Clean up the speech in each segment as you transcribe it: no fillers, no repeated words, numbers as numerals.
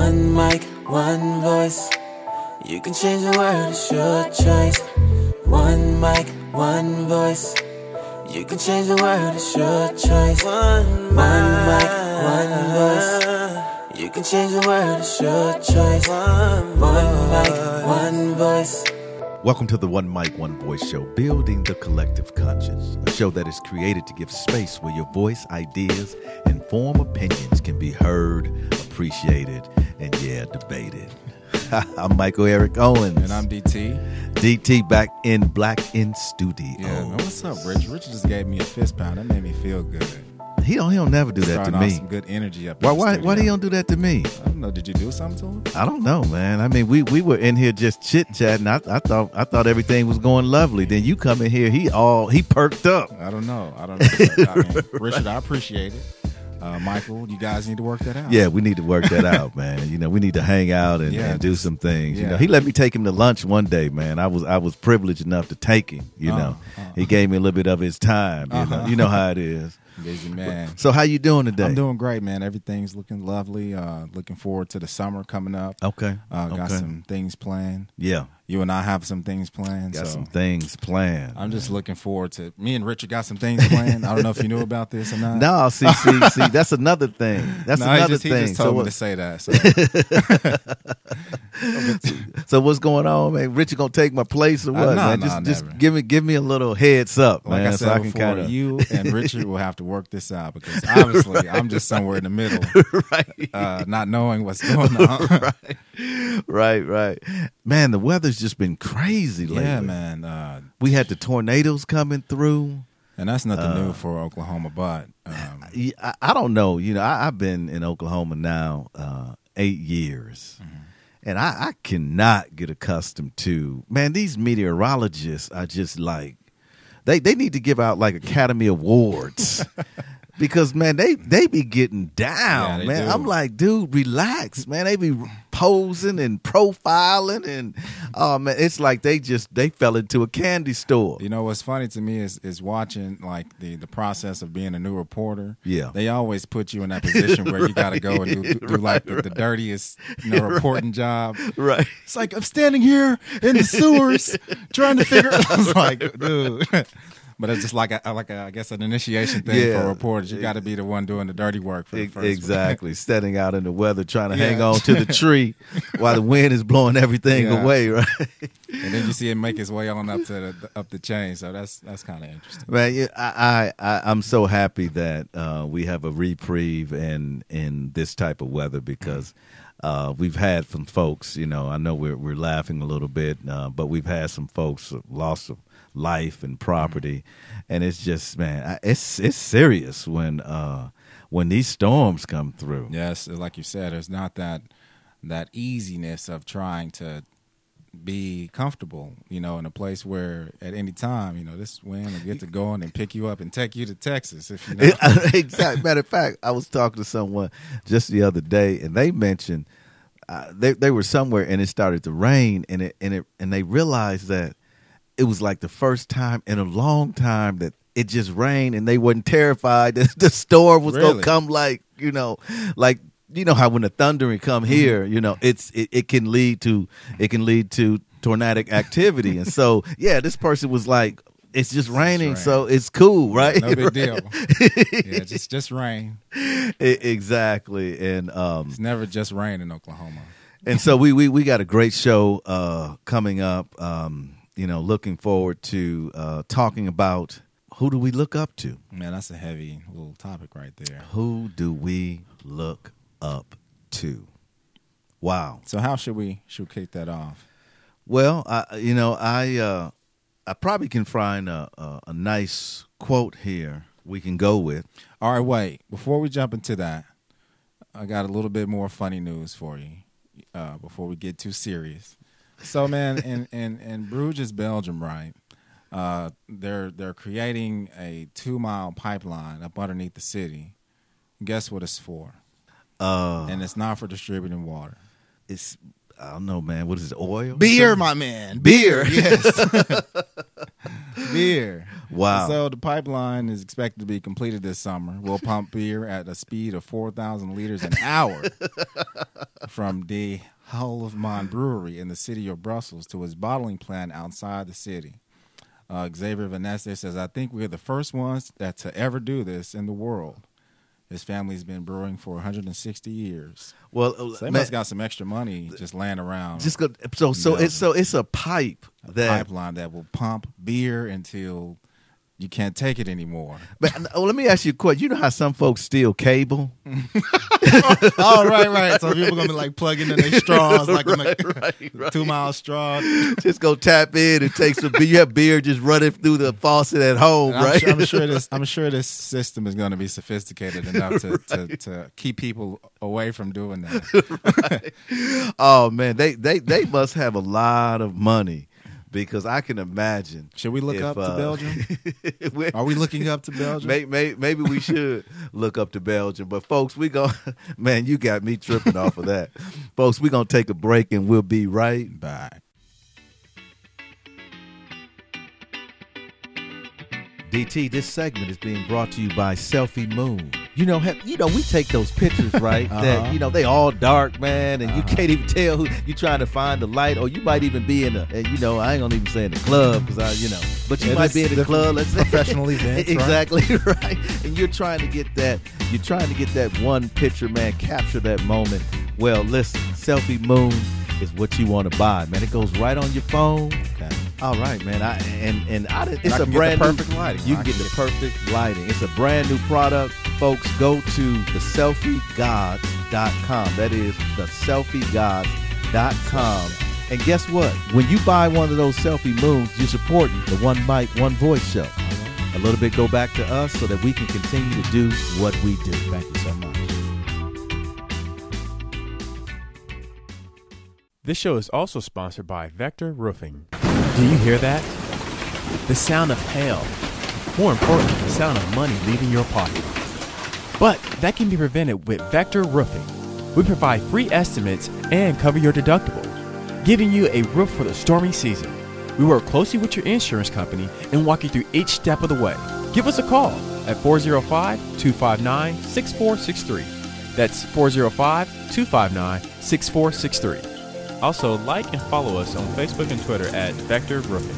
One mic, one voice. You can change the world, it's your choice. One mic, one voice. You can change the world, it's your choice. One mic, one voice. You can change the world, it's your choice. One mic, one voice. Welcome to the One Mic, One Voice show, building the collective conscious, a show that is created to give space where your voice, ideas, and informed opinions can be heard, appreciated, and debated. I'm Michael Eric Owens. And I'm DT. DT back in Black in Studio. Yeah, man, what's up, Rich? Rich just gave me a fist pound. That made me feel good. He don't never do that to Starting me. off some good energy up. Why do he don't do that to me? I don't know. Did you do something to him? I don't know, man. I mean, we were in here just chit chatting. I thought everything was going lovely. Then you come in here, he perked up. I don't know. Richard, I appreciate it. Michael, you guys need to work that out. Yeah, we need to work that out, man. You know, we need to hang out and do some things. Yeah. You know, he let me take him to lunch one day, man. I was privileged enough to take him. You know, he gave me a little bit of his time. You know how it is. Busy man. So how you doing today? I'm doing great, man. Everything's looking lovely. Looking forward to the summer coming up. Okay. Got some things planned. Yeah. You and I have some things planned. Got some things planned. I'm just looking forward to. Me and Richard got some things planned. I don't know if you knew about this or not. No, see, that's another thing. That's another thing. He just told me to say that. So what's going on, man? Richard gonna take my place or what, man? Just give me a little heads up, like man. I said so I before, can kind of you and Richard will have to work this out because obviously I'm just somewhere in the middle, right? Not knowing what's going on. Right. Man, the weather's just been crazy lately. Yeah, man. We had the tornadoes coming through. And that's nothing new for Oklahoma, but I don't know. You know, I've been in Oklahoma now 8 years. Mm-hmm. And I cannot get accustomed to, man, these meteorologists are just like, they need to give out like Academy Awards. Because, man, they be getting down, man. Do. I'm like, dude, relax, man. They be posing and profiling and, oh, man, it's like they fell into a candy store. You know, what's funny to me is watching, like, the process of being a new reporter. Yeah. They always put you in that position where you got to go and do like, the dirtiest, reporting job. Right. It's like, I'm standing here in the sewers trying to figure I was like, dude. But it's just like I guess an initiation thing for reporters. You got to be the one doing the dirty work for the first exactly. Standing out in the weather, trying to hang on to the tree while the wind is blowing everything away, right? And then you see him make his way on up to up the chain. So that's kind of interesting. Man, I'm so happy that we have a reprieve in this type of weather because we've had some folks. You know, I know we're laughing a little bit, but we've had some folks lost of life and property, and it's just, man, it's serious when these storms come through. Yes, like you said, there's not that easiness of trying to be comfortable, in a place where at any time, this wind will get to going and pick you up and take you to Texas. If you know. Exactly. Matter of fact, I was talking to someone just the other day, and they mentioned they were somewhere and it started to rain, and they realized that it was like the first time in a long time that it just rained, and they wasn't terrified that the storm was going to come like how when the thundering come here, it can lead to tornadic activity. And so, this person was like, it's just raining, so it's cool, right? No big deal. Yeah, just rain. Exactly. And it's never just rain in Oklahoma. And so we got a great show coming up. Looking forward to talking about who do we look up to. Man, that's a heavy little topic right there. Who do we look up to? Wow. So how should we kick that off? Well, I probably can find a nice quote here we can go with. All right, wait. Before we jump into that, I got a little bit more funny news for you before we get too serious. So, man, in Bruges, Belgium, right? They're creating a 2-mile pipeline up underneath the city. Guess what it's for? And it's not for distributing water. I don't know, man. What is it? Oil? Beer, my man. Beer. Yes. Beer. Wow. So the pipeline is expected to be completed this summer. We'll pump beer at a speed of 4,000 liters an hour from the Hulveman Brewery in the city of Brussels to its bottling plant outside the city. Xavier Vanessa says, I think we're the first ones to ever do this in the world. His family's been brewing for 160 years. Well, So they must got some extra money just laying around. just go, so it's a pipe Pipeline that will pump beer until you can't take it anymore. But let me ask you a question. You know how some folks steal cable? Oh, right. So people gonna be like plugging in their straws, like Right. 2-mile straw. Just go tap in and take some beer. You have beer just running through the faucet at home, right? I'm sure this system is going to be sophisticated enough to keep people away from doing that. Oh man, they must have a lot of money. Because I can imagine. Should we look up to Belgium? we- Are we looking up to Belgium? Maybe we should look up to Belgium. But folks, man, you got me tripping off of that. Folks, we're going to take a break and we'll be right back. DT, this segment is being brought to you by Selfie Moon. You know, we take those pictures, right? That they all dark, man, and you can't even tell who you're trying to find the light, or you might even be in I ain't gonna even say in the club because but you might be in the club. Let's say professional events, exactly right. And you're trying to get that one picture, man, capture that moment. Well, listen, Selfie Moon is what you want to buy, man. It goes right on your phone. Okay. All right, man. It's a brand new perfect lighting. You can get the perfect lighting. It's a brand new product, folks. Go to theselfiegods.com. That is theselfiegods.com. And guess what? When you buy one of those Selfie Moons, you're supporting the One Mic, One Voice show. A little bit go back to us so that we can continue to do what we do. Thank you so much. This show is also sponsored by Vector Roofing. Do you hear that? The sound of hail. More importantly, the sound of money leaving your pocket. But that can be prevented with Vector Roofing. We provide free estimates and cover your deductible, giving you a roof for the stormy season. We work closely with your insurance company and walk you through each step of the way. Give us a call at 405-259-6463. That's 405-259-6463. Also, like and follow us on Facebook and Twitter at Vector Roofing.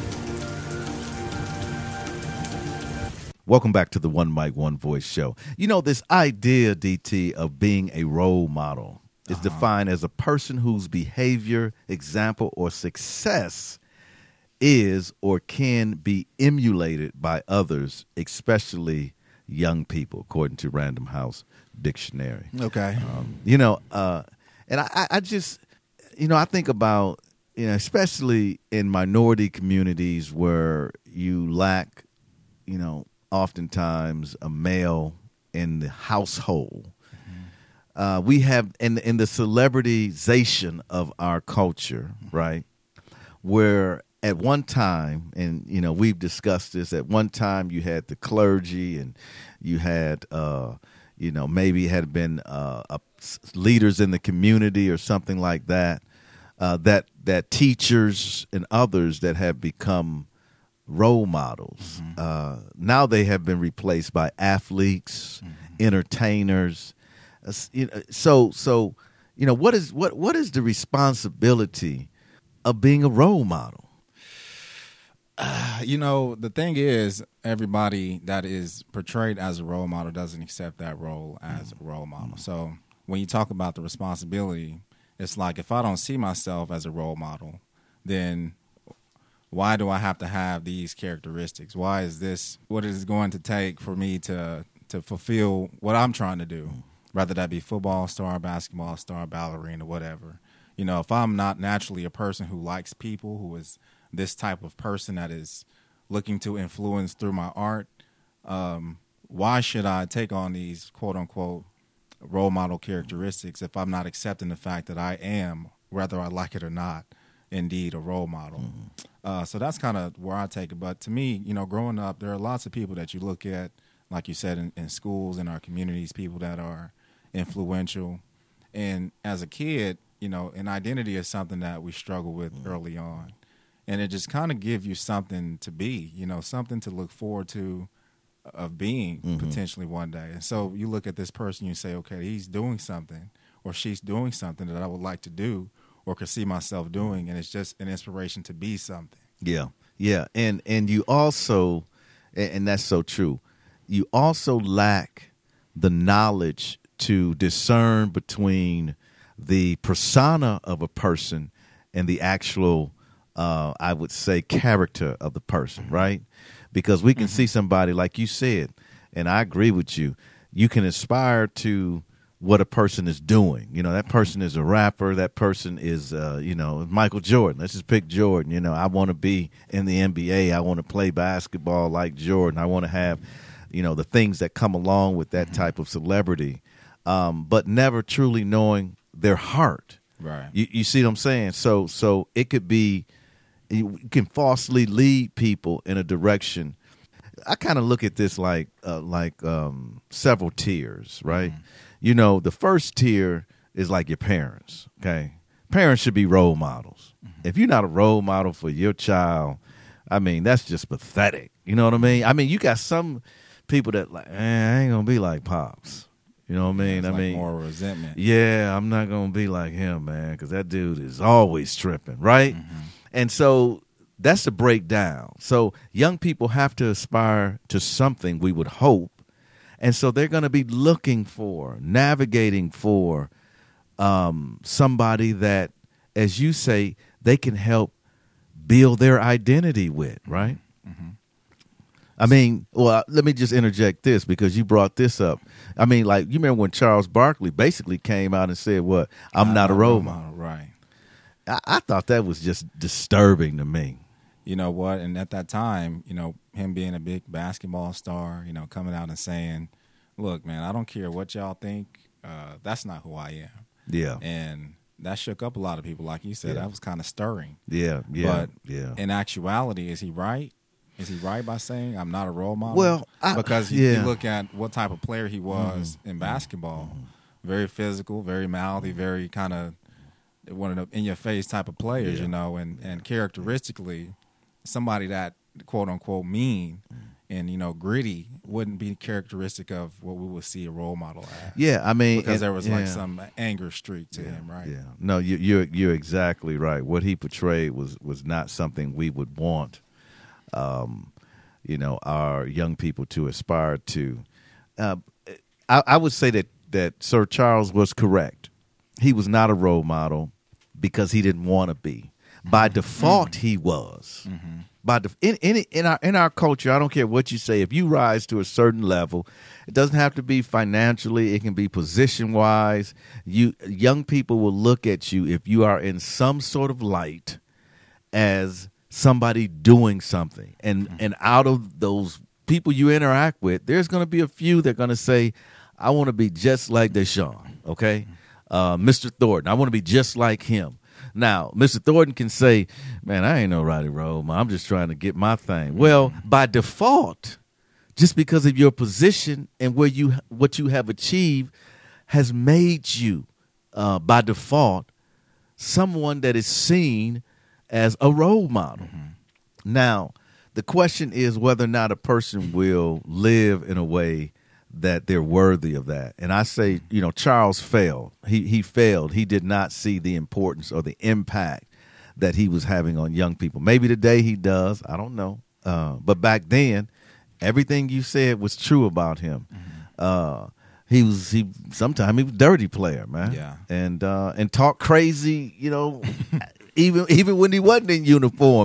Welcome back to the One Mic, One Voice show. You know, this idea, DT, of being a role model is defined as a person whose behavior, example, or success is or can be emulated by others, especially young people, according to Random House Dictionary. Okay. And I just... I think about, especially in minority communities where you lack, oftentimes a male in the household. We have in the celebritization of our culture, right, where at one time, and, we've discussed this, at one time you had the clergy and you had, maybe had been leaders in the community or something like that. That teachers and others that have become role models. Now they have been replaced by athletes, entertainers. So what is the responsibility of being a role model? The thing is, everybody that is portrayed as a role model doesn't accept that role as a role model. So when you talk about the responsibility, it's like if I don't see myself as a role model, then why do I have to have these characteristics? Why is this what is it going to take for me to fulfill what I'm trying to do, whether that be football star, basketball star, ballerina, whatever. If I'm not naturally a person who likes people, who is this type of person that is looking to influence through my art, why should I take on these quote-unquote role model characteristics if I'm not accepting the fact that I am, whether I like it or not, indeed a role model? So that's kind of where I take it. But to me, growing up, there are lots of people that you look at, like you said, in schools, in our communities, people that are influential. And as a kid, an identity is something that we struggle with early on. and it just kind of give you something to be, something to look forward to of being potentially one day. And so you look at this person, you say, okay, he's doing something or she's doing something that I would like to do or could see myself doing, and it's just an inspiration to be something. Yeah, yeah, and you also, and that's so true, you also lack the knowledge to discern between the persona of a person and the actual, I would say, character of the person, right? Because we can see somebody, like you said, and I agree with you, you can aspire to what a person is doing. That person is a rapper. That person is, Michael Jordan. Let's just pick Jordan. I want to be in the NBA. I want to play basketball like Jordan. I want to have, the things that come along with that type of celebrity, but never truly knowing their heart. Right. You see what I'm saying? So it could be, you can falsely lead people in a direction. I kind of look at this like several tiers, right? The first tier is like your parents, okay? Parents should be role models. If you're not a role model for your child, I mean, that's just pathetic. You know what I mean? I mean, you got some people that like, I ain't going to be like Pops. You know what I mean? It's like more resentment. Yeah, I'm not going to be like him, man, because that dude is always tripping, right? And so that's the breakdown. So young people have to aspire to something, we would hope. And so they're going to be looking for, navigating for somebody that, as you say, they can help build their identity with, right? I mean, well, let me just interject this because you brought this up. I mean, like, you remember when Charles Barkley basically came out and said, what, I'm not a role model. Right. I thought that was just disturbing to me. You know what? And at that time, him being a big basketball star, coming out and saying, look, man, I don't care what y'all think. That's not who I am. Yeah. And that shook up a lot of people. Like you said, that was kind of stirring. Yeah. But in actuality, is he right? Is he right by saying I'm not a role model? Well, because you look at what type of player he was in basketball. Very physical, very mouthy, very kind of one of the in-your-face type of players, and characteristically, somebody that, quote-unquote, mean and, gritty wouldn't be characteristic of what we would see a role model as. Yeah, I mean. Because there was like some anger streak to him, right? Yeah. No, you're exactly right. What he portrayed was not something we would want, our young people to aspire to. I would say that Sir Charles was correct. He was not a role model because he didn't want to be. By default, he was. In our culture, I don't care what you say. If you rise to a certain level, it doesn't have to be financially. It can be position wise. Young people will look at you if you are in some sort of light as somebody doing something. And out of those people you interact with, there's going to be a few that are going to say, I want to be just like Deshaun, okay? Mr. Thornton, I want to be just like him. Now, Mr. Thornton can say, man, I ain't no Roddy Rhodes. I'm just trying to get my thing. Well, by default, just because of your position and what you have achieved has made you, by default, someone that is seen as a role model. Now, the question is whether or not a person will live in a way that they're worthy of that. And I say, Charles failed. He failed. He did not see the importance or the impact that he was having on young people. Maybe today he does. I don't know. But back then, everything you said was true about him. Sometimes he was a dirty player, man. Yeah. And talk crazy, even when he wasn't in uniform,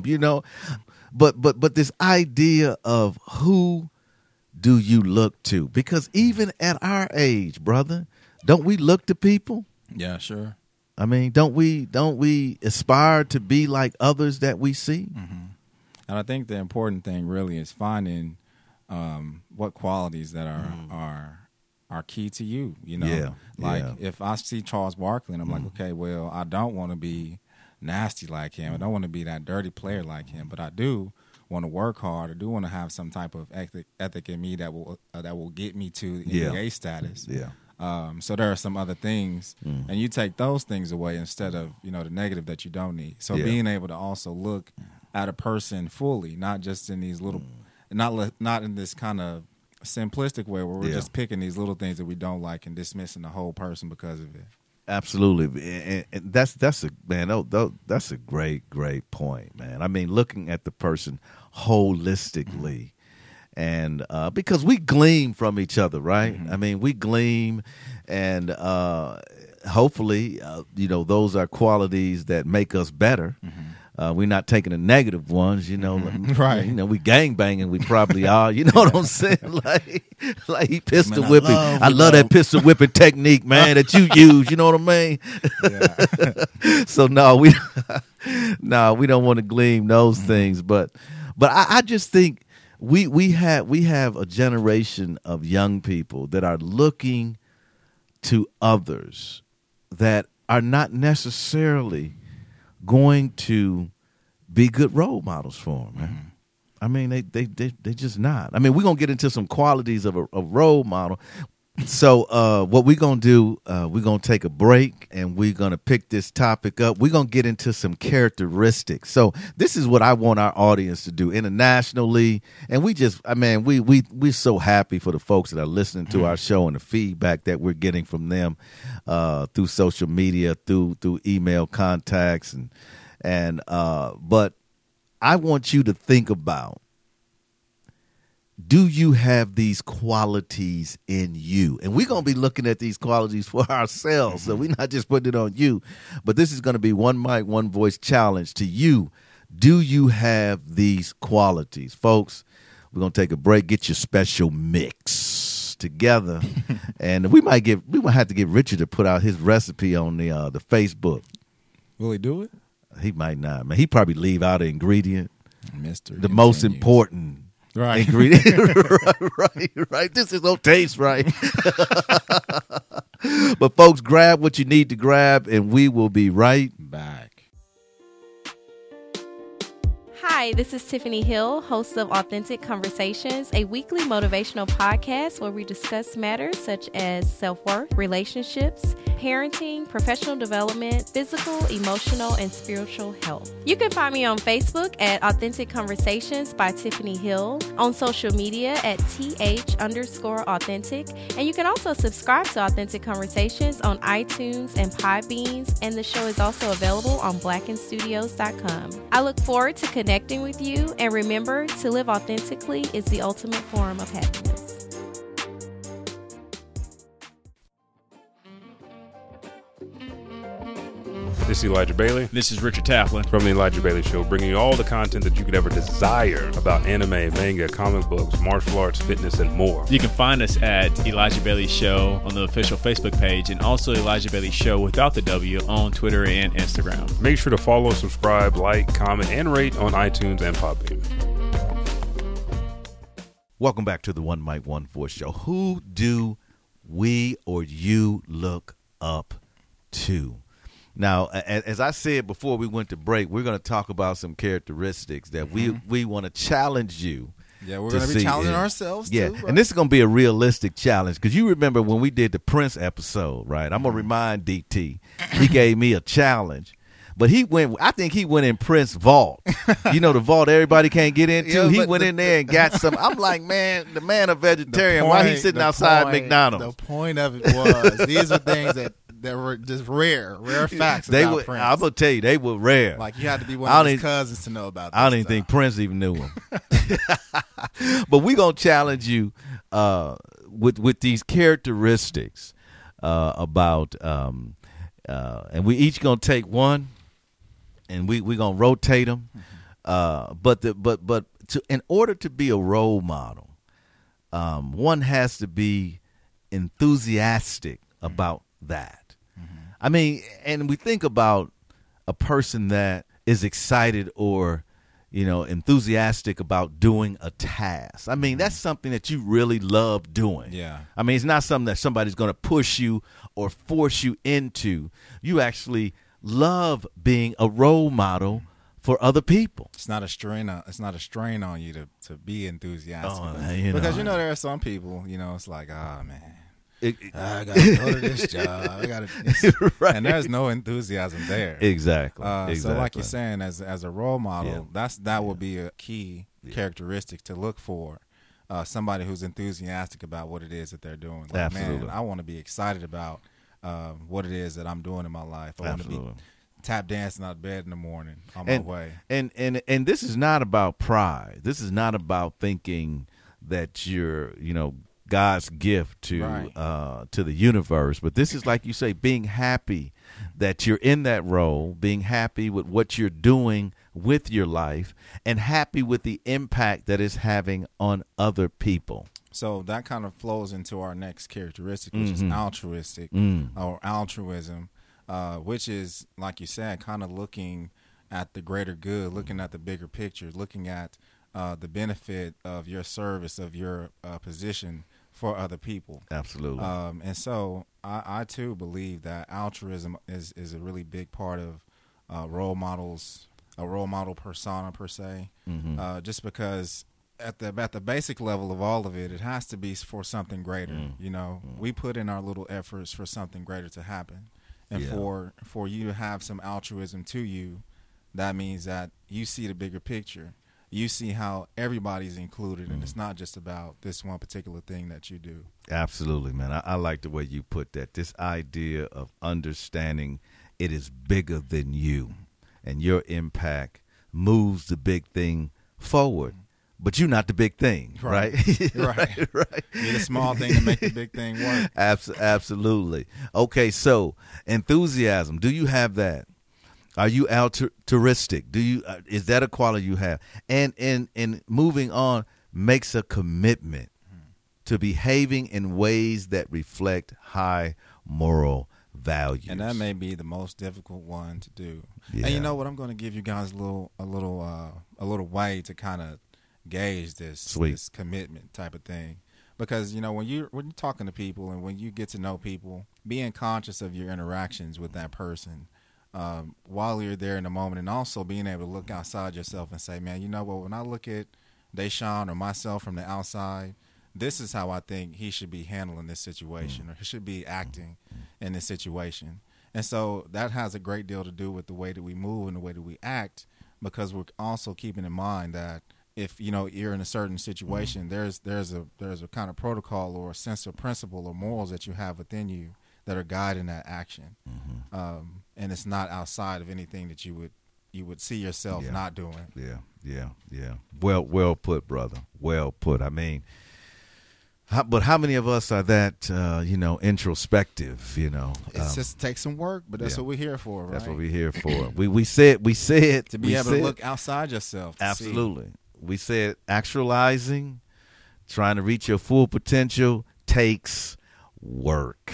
But this idea of who do you look to? Because even at our age, brother, don't we look to people? Yeah, sure. I mean, don't we aspire to be like others that we see? And I think the important thing really is finding what qualities that are key to you. If I see Charles Barkley and I'm like, okay, well, I don't want to be nasty like him. I don't want to be that dirty player like him, but I do want to work hard. I do want to have some type of ethic in me that will get me to NBA status. Yeah. So there are some other things, and you take those things away instead of the negative that you don't need. So being able to also look at a person fully, not just in these little, not in this kind of simplistic way where we're just picking these little things that we don't like and dismissing the whole person because of it. Absolutely, and that's a man. That's a great point, man. I mean, looking at the person holistically, and because we glean from each other, right? I mean, we glean, and hopefully, those are qualities that make us better. We're not taking the negative ones, Right. We gang banging, we probably are. You know what I'm saying? Like he pistol whipping. I love that pistol whipping technique, man, that you use. You know what I mean? Yeah. So we don't want to glean those things. But I just think we have a generation of young people that are looking to others that are not necessarily going to be good role models for them, man. I mean, they just not. I mean, we're gonna get into some qualities of a role model. So what we're gonna do, we're gonna take a break and we're gonna pick this topic up. We're gonna get into some characteristics. So this is what I want our audience to do internationally, and we're so happy for the folks that are listening to our show and the feedback that we're getting from them through social media, through email contacts, but I want you to think about, do you have these qualities in you? And we're going to be looking at these qualities for ourselves. So we're not just putting it on you, but this is going to be one mic, one voice challenge to you. Do you have these qualities? Folks, we're going to take a break, get your special mix together. And we might have to get Richard to put out his recipe on the Facebook. Will he do it? He might not, man. He probably leave out an ingredient. The most important ingredient. right. This is no taste right. But folks, grab what you need to grab, and we will be right back. Hi, this is Tiffany Hill, host of Authentic Conversations, a weekly motivational podcast where we discuss matters such as self-worth, relationships, parenting, professional development, physical, emotional, and spiritual health. You can find me on Facebook at Authentic Conversations by Tiffany Hill, on social media at @th_authentic, and you can also subscribe to Authentic Conversations on iTunes and Podbeans, and the show is also available on blackenstudios.com. I look forward to connecting with you, and remember, to live authentically is the ultimate form of happiness. This is Elijah Bailey. This is Richard Taflin From The Elijah Bailey Show, bringing you all the content that you could ever desire about anime, manga, comic books, martial arts, fitness, and more. You can find us at Elijah Bailey Show on the official Facebook page, and also Elijah Bailey Show without the W on Twitter and Instagram. Make sure to follow, subscribe, like, comment, and rate on iTunes and Podbean. Welcome back to the One Mic, One Voice Show. Who do we or you look up to? Now, as I said before we went to break, we're going to talk about some characteristics that we want to challenge you. Yeah, we're going to be challenging ourselves, too. Right? And this is going to be a realistic challenge, because you remember when we did the Prince episode, right? I'm going to remind DT. He gave me a challenge. But I think he went in Prince vault. You know, the vault everybody can't get into. Yeah, he went in there and got some. I'm like, man, the man a vegetarian. Why he sitting outside McDonald's? The point of it was, these are things that were just rare facts about Prince. I'm going to tell you, they were rare. Like, you had to be one of his cousins to know about this. I don't even think Prince even knew him. But we're going to challenge you with these characteristics about, and we each going to take one. And we're gonna rotate them, but in order to be a role model, one has to be enthusiastic about that. I mean, and we think about a person that is excited or enthusiastic about doing a task. I mean, that's something that you really love doing. Yeah. I mean, it's not something that somebody's gonna push you or force you into. You actually love being a role model for other people. It's not a strain on you to be enthusiastic. Oh, because there are some people, it's like, oh man, I got to go to this job. I got to, Right. and there's no enthusiasm there. Exactly. So, like you're saying, as a role model, Yeah. that would be a key characteristic to look for. Somebody who's enthusiastic about what it is that they're doing. Like, Absolutely. man, I want to be excited about what it is that I'm doing in my life. I want to be tap dancing out of bed in the morning on my way. And this is not about pride. This is not about thinking that you're, God's gift to the universe. But this is, like you say, being happy that you're in that role, being happy with what you're doing with your life, and happy with the impact that it's having on other people. So that kind of flows into our next characteristic, which is altruistic or altruism, which is, like you said, kind of looking at the greater good, looking at the bigger picture, looking at the benefit of your service, of your position for other people. Absolutely. And so I too believe that altruism is a really big part of role models, a role model persona per se, just because at the basic level of all of it, it has to be for something greater. We put in our little efforts for something greater to happen. And for you to have some altruism to you, that means that you see the bigger picture. You see how everybody's included, and it's not just about this one particular thing that you do. Absolutely, man. I like the way you put that. This idea of understanding it is bigger than you, and your impact moves the big thing forward. But you're not the big thing, right? Right. You need a small thing to make the big thing work. Absolutely. Okay, so enthusiasm. Do you have that? Are you altruistic? Do you? Is that a quality you have? And moving on, makes a commitment to behaving in ways that reflect high moral values. And that may be the most difficult one to do. Yeah. And you know what? I'm going to give you guys a little way to kind of gauge this commitment type of thing. Because when you're talking to people and when you get to know people, being conscious of your interactions with that person. While you're there in the moment, and also being able to look outside yourself and say, man, you know what, when I look at Deshaun or myself from the outside, this is how I think he should be handling this situation, or he should be acting in this situation. And so that has a great deal to do with the way that we move and the way that we act, because we're also keeping in mind that if you're in a certain situation, there's a kind of protocol or a sense of principle or morals that you have within you that are guiding that action. And it's not outside of anything that you would see yourself not doing. Yeah. Well put, brother. Well put. I mean, but how many of us are that, introspective, It just takes some work, but that's what we're here for, right? That's what we're here for. We said to be able to look outside yourself. Absolutely. We said actualizing, trying to reach your full potential takes work.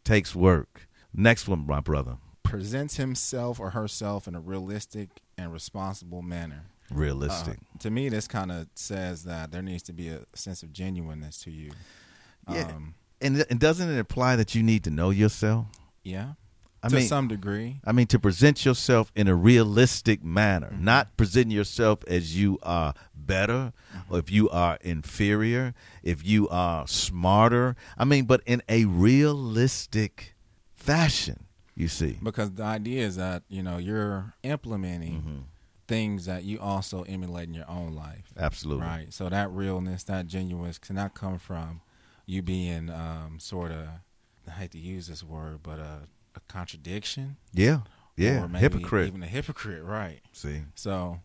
Next one, my brother. Presents himself or herself in a realistic and responsible manner. Realistic. To me, this kind of says that there needs to be a sense of genuineness to you. Yeah. And doesn't it imply that you need to know yourself? Yeah. I to mean, some degree. I mean, to present yourself in a realistic manner, not present yourself as you are better, or if you are inferior, if you are smarter. I mean, but in a realistic fashion, you see. Because the idea is that, you're implementing things that you also emulate in your own life. Absolutely. Right. So that realness, that genuineness cannot come from you being sort of, I hate to use this word, but a contradiction. Yeah. Or maybe hypocrite. even a hypocrite, right. See. So,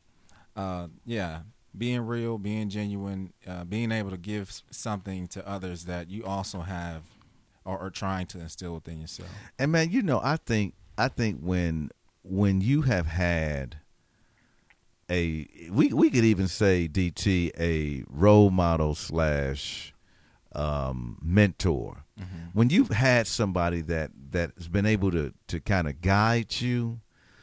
being real, being genuine, being able to give something to others that you also have or are trying to instill within yourself. And man, I think when you have had we could even say, DT, a role model / mentor. When you've had somebody that's been able to kind of guide you,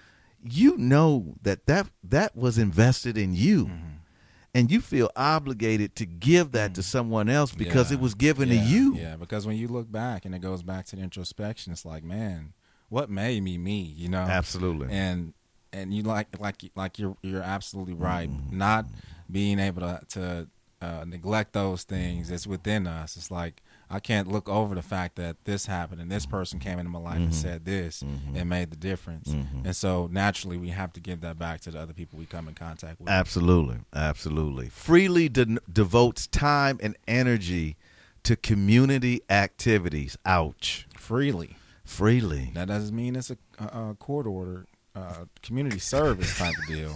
that was invested in you. And you feel obligated to give that to someone else because it was given to you. Yeah, because when you look back, and it goes back to the introspection, it's like, man, what made me, Absolutely. And you like you're absolutely right. Not being able to neglect those things. It's within us. It's like I can't look over the fact that this happened and this person came into my life and said this and made the difference. And so naturally we have to give that back to the other people we come in contact with. Absolutely. Freely devotes time and energy to community activities. Ouch. Freely. Freely. That doesn't mean it's a court order. Community service type of deal,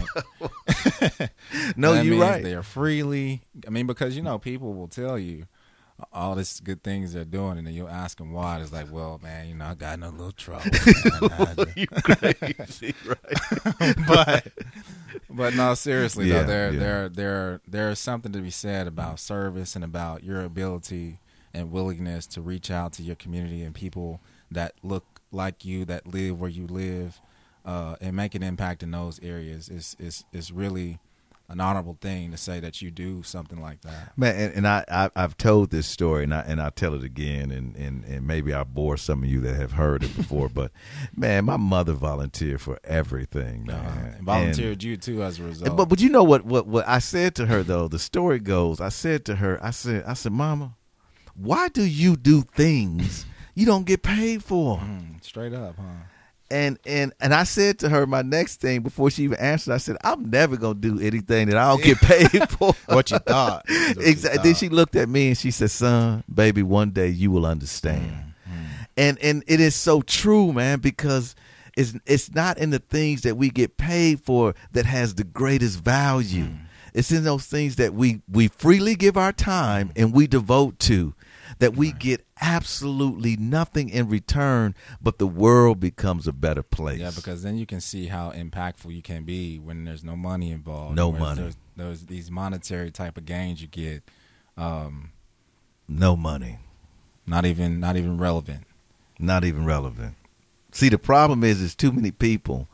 right? No, that you're means right. They're freely. I mean, because people will tell you all this good things they're doing, and then you'll ask them why. It's like, well, man, I got in a little trouble. You crazy, right? but no, seriously Yeah, though, there's something to be said about service and about your ability and willingness to reach out to your community and people that look like you, that live where you live. And make an impact in those areas is really an honorable thing to say that you do something like that. Man, and I've told this story, and I'll tell it again, and maybe I'll bore some of you that have heard it before. But man, my mother volunteered for everything, man. And volunteered you too as a result. But you know what I said to her though? The story goes, I said to her, I said, Mama, why do you do things you don't get paid for? Straight up, huh? And I said to her, my next thing before she even answered, I said, I'm never gonna do anything that I don't get paid for. What you thought? Exactly. Then she looked at me and she said, son, baby, one day you will understand. And it is so true, man, because it's not in the things that we get paid for that has the greatest value. It's in those things that we freely give our time and we devote to, that we get absolutely nothing in return, but the world becomes a better place. Yeah, because then you can see how impactful you can be when there's no money involved. No money. There's these monetary type of gains you get. No money. Not even relevant. Not even relevant. See, the problem is too many people.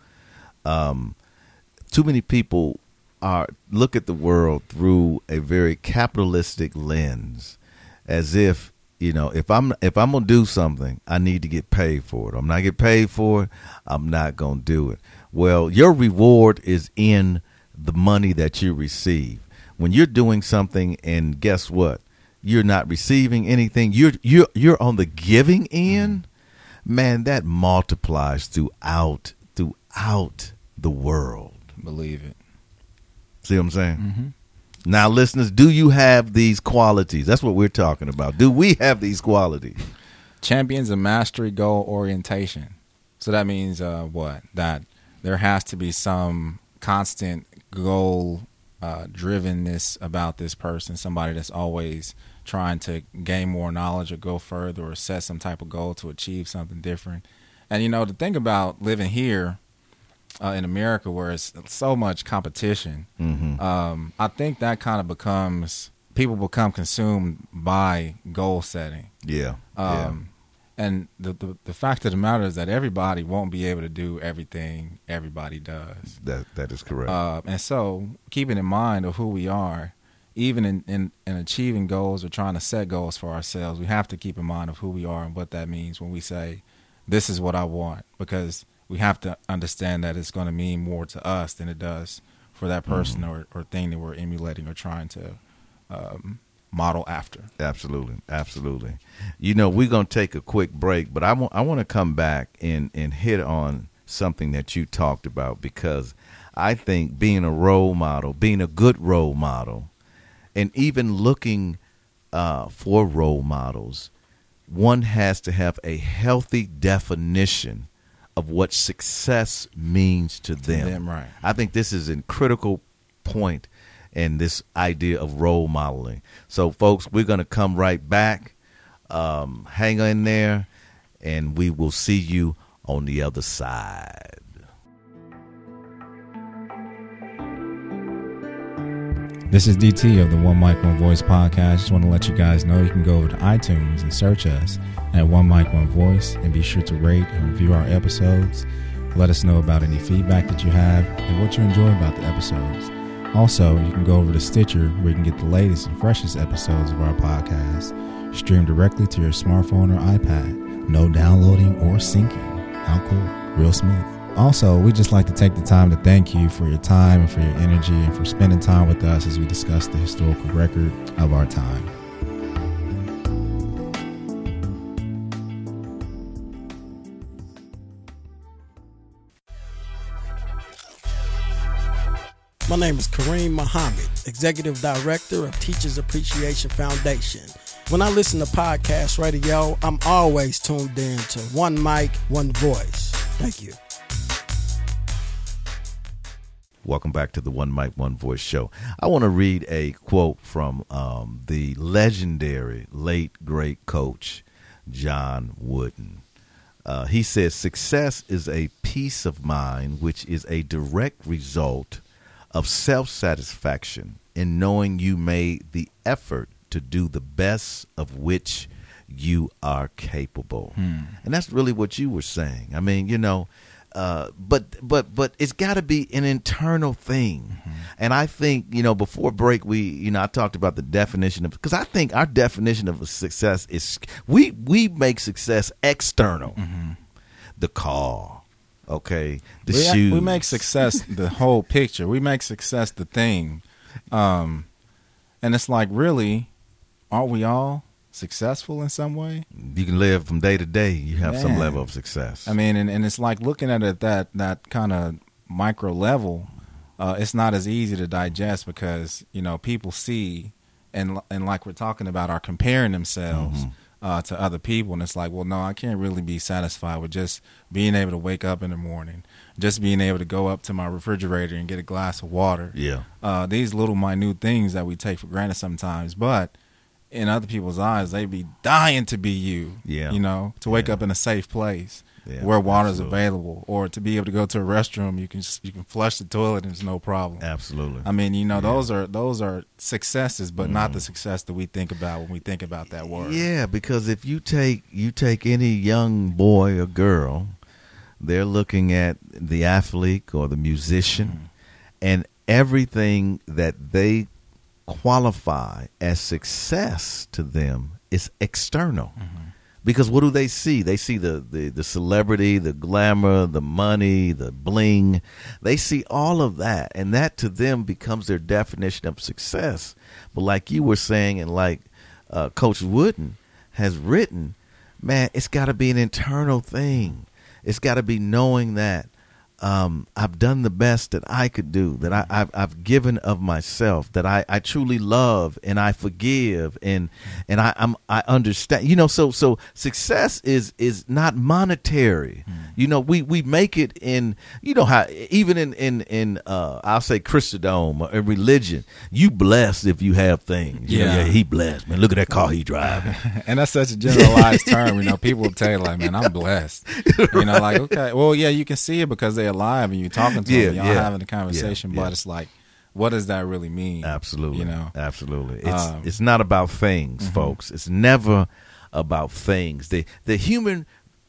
Too many people look at the world through a very capitalistic lens, as if, if I'm gonna do something, I need to get paid for it. I'm not get paid for it, I'm not gonna do it. Well, your reward is in the money that you receive. When you're doing something, and guess what? You're not receiving anything. You're on the giving end. Man, that multiplies throughout the world. Believe it. See what I'm saying? Now, listeners, do you have these qualities? That's what we're talking about. Do we have these qualities? Champions of mastery, goal orientation. So that means what? That there has to be some constant goal drivenness about this person, somebody that's always trying to gain more knowledge or go further or set some type of goal to achieve something different. And, the thing about living here in America, where it's so much competition, I think that kind of people become consumed by goal setting. Yeah. And the fact of the matter is that everybody won't be able to do everything everybody does. That is correct. And so keeping in mind of who we are, even in achieving goals or trying to set goals for ourselves, we have to keep in mind of who we are and what that means when we say, this is what I want, because we have to understand that it's going to mean more to us than it does for that person or thing that we're emulating or trying to model after. Absolutely. We're going to take a quick break, but I want to come back and hit on something that you talked about, because I think being a role model, being a good role model, and even looking for role models, one has to have a healthy definition of what success means to them. Right. I think this is a critical point in this idea of role modeling. So, folks, we're going to come right back. Hang in there, and we will see you on the other side. This is DT of the One Mic, One Voice podcast. Just want to let you guys know you can go over to iTunes and search us at One Mic, One Voice, and be sure to rate and review our episodes. Let us know about any feedback that you have and what you enjoy about the episodes. Also, you can go over to Stitcher, where you can get the latest and freshest episodes of our podcast streamed directly to your smartphone or iPad. No downloading or syncing. How cool. Real smooth. Also, we just like to take the time to thank you for your time and for your energy and for spending time with us as we discuss the historical record of our time. My name is Kareem Muhammad, Executive Director of Teachers Appreciation Foundation. When I listen to podcast radio, I'm always tuned in to One Mic, One Voice. Thank you. Welcome back to the One Mic, One Voice show. I want to read a quote from the legendary late, great coach, John Wooden. He says, "Success is a peace of mind which is a direct result of self-satisfaction in knowing you made the effort to do the best of which you are capable." And that's really what you were saying. I mean, you know, but it's got to be an internal thing. And I think, you know, before break, I talked about the definition of, because I think our definition of a success is we make success external. The car. Okay, shoes. We make success the whole picture. We make success the thing. And it's like, really, aren't we all successful in some way? You can live from day to day. You have some level of success. I mean, and it's like looking at it at that kind of micro level, it's not as easy to digest because, you know, people see and like we're talking about are comparing themselves to other people, and it's like, well, no, I can't really be satisfied with just being able to wake up in the morning, just being able to go up to my refrigerator and get a glass of water. These little minute things that we take for granted sometimes, but in other people's eyes, they be dying to be you. You know, to wake up in a safe place where water is available, or to be able to go to a restroom, you can flush the toilet and it's no problem. Absolutely. I mean, you know, those are successes, but not the success that we think about when we think about that word. Yeah, because if you take any young boy or girl, they're looking at the athlete or the musician, and everything that they qualify as success to them is external. Because what do they see? They see the celebrity, the glamour, the money, the bling. They see all of that, and that to them becomes their definition of success. But like you were saying, and like Coach Wooden has written, man, it's got to be an internal thing. It's got to be knowing that I've done the best that I could do, that I've given of myself, that I truly love and I forgive and I understand. You know, so success is not monetary. You know, we make it in, you know, how even in I'll say Christendom or religion, you blessed if you have things. You know, he blessed, man. Look at that car he driving. And that's such a generalized term. You know, people will tell you like, man, I'm blessed. You know, like, okay, well, yeah, you can see it because they're alive and you're talking to them, y'all having a conversation, but it's like, what does that really mean? Absolutely. You know, absolutely. It's not about things, folks. It's never about things. The human,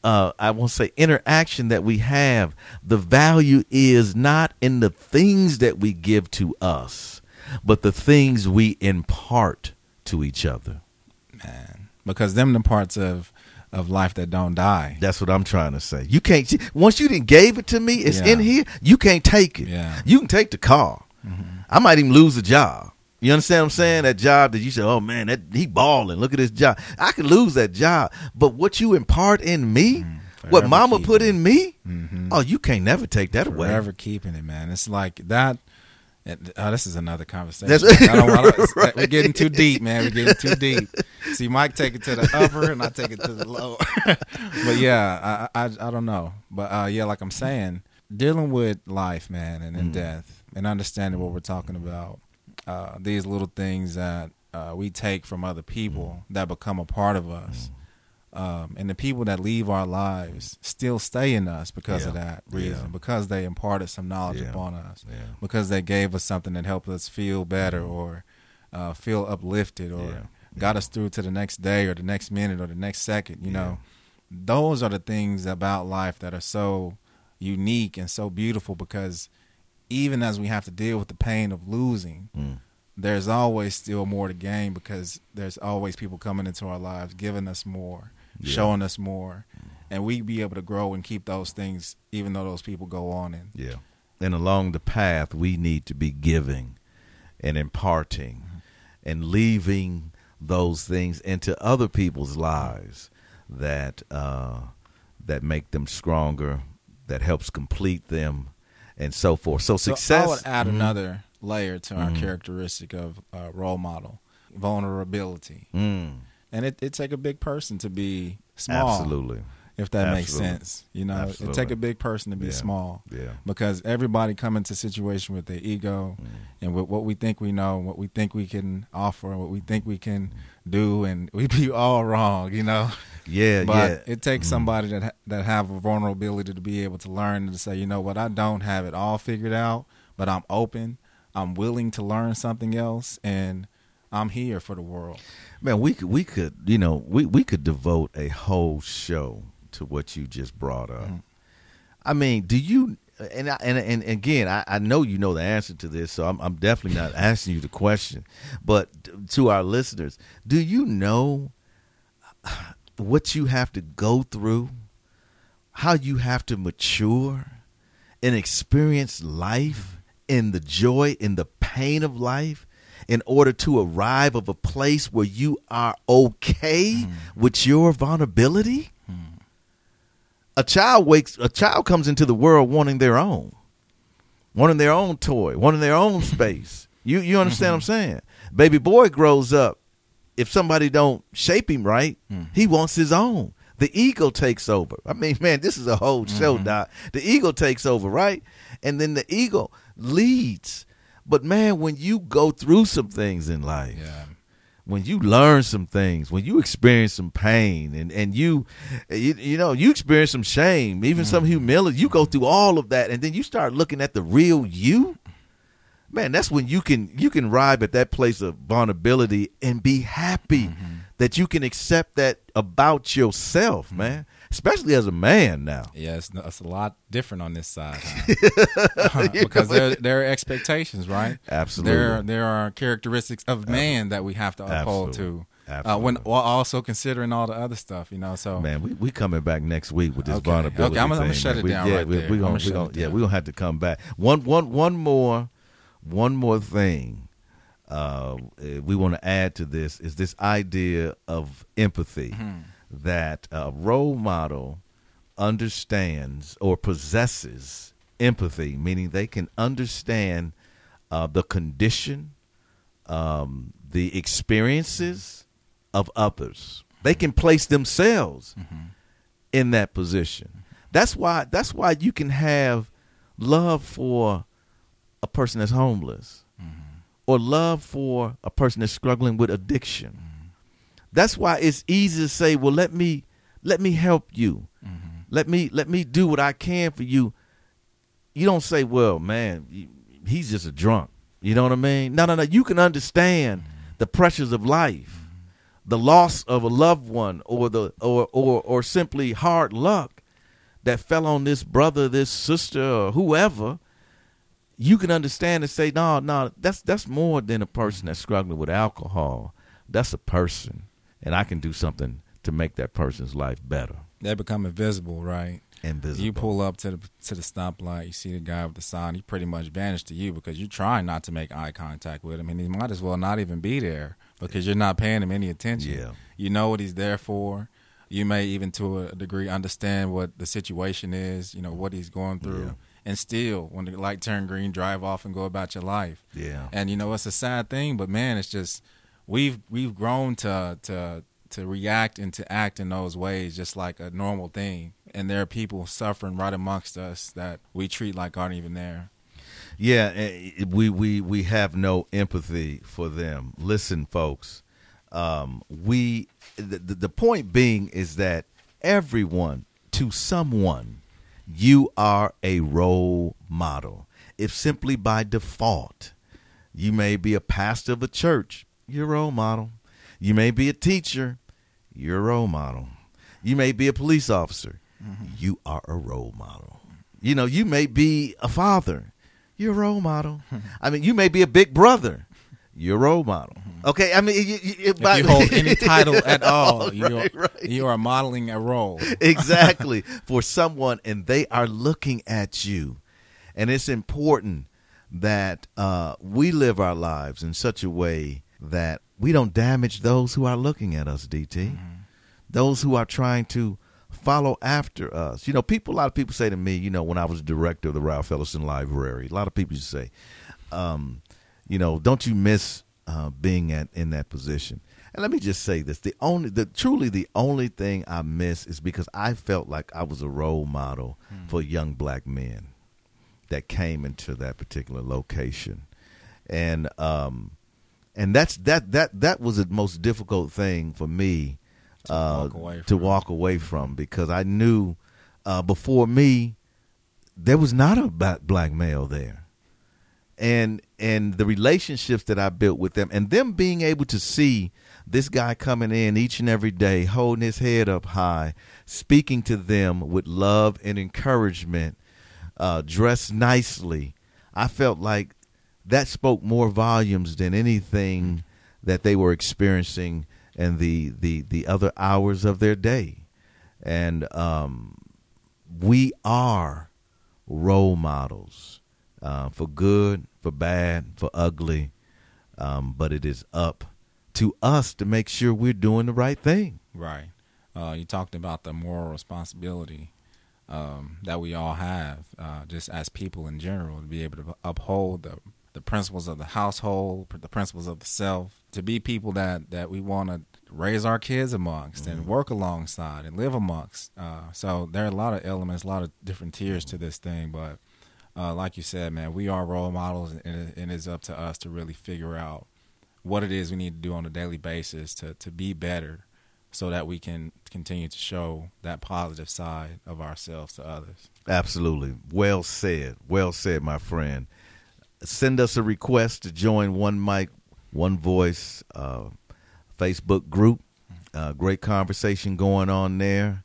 I won't say interaction that we have, the value is not in the things that we give to us, but the things we impart to each other. Man, because them the parts of life that don't die. That's what I'm trying to say. You can't, once you done gave it to me, it's in here, you can't take it. You can take the car. I might even lose the job. You understand what I'm saying? That job that you say, oh man, he balling. Look at this job. I could lose that job. But what you impart in me, what mama put in me, oh, you can't never take that away. Forever keeping it, man. It's like that. This is another conversation. Right. We're getting too deep, man. We're getting too deep. See, Mike take it to the upper, and I take it to the lower. But yeah, I don't know. But yeah, like I'm saying, dealing with life, man, and death, and understanding what we're talking about, these little things that we take from other people that become a part of us. And the people that leave our lives still stay in us because of that reason, because they imparted some knowledge upon us, because they gave us something that helped us feel better or feel uplifted or got us through to the next day or the next minute or the next second. You know, those are the things about life that are so unique and so beautiful, because even as we have to deal with the pain of losing, there's always still more to gain, because there's always people coming into our lives, giving us more, showing us more, and we be able to grow and keep those things, even though those people go on. And Yeah. And along the path, we need to be giving and imparting and leaving those things into other people's lives that that make them stronger, that helps complete them, and so forth. So success. I would add another layer to our characteristic of role model: vulnerability. Mm. And it take a big person to be small. Absolutely. If that makes Absolutely. sense. You know, Absolutely. it take a big person to be Yeah. small. Yeah. Because everybody come into a situation with their ego and with what we think we know, what we think we can offer, what we think we can do, and we be all wrong, you know. Yeah, But yeah. it takes somebody that have a vulnerability to be able to learn and to say, you know what, I don't have it all figured out, but I'm open. I'm willing to learn something else, and I'm here for the world. Man, we could, you know, we could devote a whole show to what you just brought up. I mean, do you? And again, I know you know the answer to this, so I'm definitely not asking you the question. But to our listeners, do you know what you have to go through, how you have to mature and experience life, in the joy, in the pain of life, in order to arrive of a place where you are okay with your vulnerability? A child comes into the world wanting their own toy, wanting their own space. You understand what I'm saying? Baby boy grows up. If somebody don't shape him right, he wants his own. The ego takes over. I mean, man, this is a whole show, Doc. The ego takes over, right? And then the ego leads. But man, when you go through some things in life, when you learn some things, when you experience some pain, and you know, you experience some shame, even some humility, you go through all of that, and then you start looking at the real you. Man, that's when you can arrive at that place of vulnerability and be happy that you can accept that about yourself, man. Especially as a man now. Yeah, it's a lot different on this side. Because there are expectations, right? Absolutely. There are characteristics of man that we have to uphold to. Absolutely. While also considering all the other stuff, you know. So man, we coming back next week with this Okay. vulnerability. Okay, I'm gonna thing, shut man. it down right there. We're I'm gonna shut it down. we're gonna have to come back. One more thing we want to add to this is this idea of empathy, that a role model understands or possesses empathy, meaning they can understand the condition, the experiences of others. They can place themselves in that position. That's why you can have love for a person that's homeless, or love for a person that's struggling with addiction. That's why it's easy to say, well, let me help you. Let me do what I can for you. You don't say, well, man, he's just a drunk. You know what I mean? No. You can understand the pressures of life, the loss of a loved one, or simply hard luck that fell on this brother, this sister, or whoever. You can understand and say, no, that's more than a person that's struggling with alcohol. That's a person, and I can do something to make that person's life better. they become invisible, right? Invisible. You pull up to the stoplight, you see the guy with the sign, he pretty much vanished to you because you're trying not to make eye contact with him, and he might as well not even be there because you're not paying him any attention. Yeah. You know what he's there for. You may even to a degree understand what the situation is, you know, what he's going through. Yeah. And still, when the light turn green, drive off and go about your life. Yeah. And, you know, it's a sad thing, but, man, it's just we've grown to react and to act in those ways just like a normal thing. And there are people suffering right amongst us that we treat like aren't even there. Yeah, we have no empathy for them. Listen, folks, the point being is that everyone, to someone, you are a role model. If simply by default, you may be a pastor of a church, you're a role model. You may be a teacher, you're a role model. You may be a police officer, you are a role model. You know, you may be a father, you're a role model. I mean, you may be a big brother. you're a role model. Okay, I mean, If you hold any title at all, right. you are modeling a role. Exactly, for someone, and they are looking at you. And it's important that we live our lives in such a way that we don't damage those who are looking at us, DT. Those who are trying to follow after us. A lot of people say to me, when I was director of the Ralph Ellison Library, a lot of people used to say, don't you miss being in that position? And let me just say this: truly the only thing I miss is because I felt like I was a role model for young black men that came into that particular location, and that was the most difficult thing for me to walk away from, because I knew before me there was not a black male there. And the relationships that I built with them, and them being able to see this guy coming in each and every day, holding his head up high, speaking to them with love and encouragement, dressed nicely, I felt like that spoke more volumes than anything that they were experiencing in the other hours of their day. And we are role models. For good, for bad, for ugly, but it is up to us to make sure we're doing the right thing. Right. You talked about the moral responsibility that we all have, just as people in general, to be able to uphold the principles of the household, the principles of the self, to be people that we want to raise our kids amongst and work alongside and live amongst. So there are a lot of elements, a lot of different tiers to this thing, but like you said, man, we are role models, and it's up to us to really figure out what it is we need to do on a daily basis to be better, so that we can continue to show that positive side of ourselves to others. Absolutely. Well said, my friend. Send us a request to join One Mic, One Voice Facebook group. Great conversation going on there.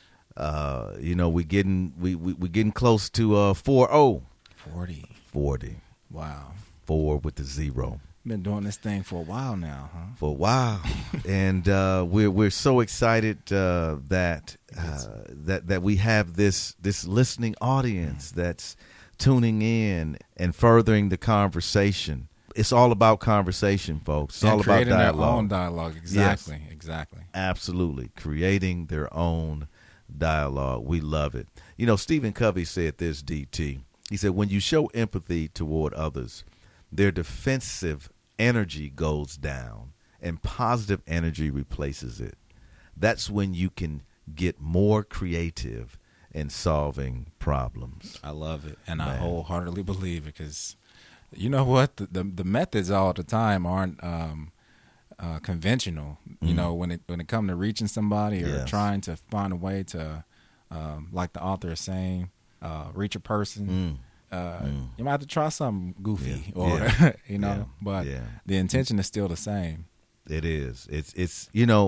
We're getting close to 40. 40. Wow. 4 with the 0. Been doing this thing for a while now, huh? For a while, and we're so excited that we have this listening audience that's tuning in and furthering the conversation. It's all about conversation, folks. It's all about creating dialogue. their own dialogue. Exactly. Yes. Exactly. Absolutely, creating their own dialogue. We love it. Stephen Covey said this, DT. He said, when you show empathy toward others, their defensive energy goes down and positive energy replaces it. That's when you can get more creative in solving problems. I love it, and I wholeheartedly believe it, because you know what? The methods all the time aren't conventional. When it comes to reaching somebody or trying to find a way to, like the author is saying, reach a person. You might have to try something goofy, but the intention is still the same. It is. It's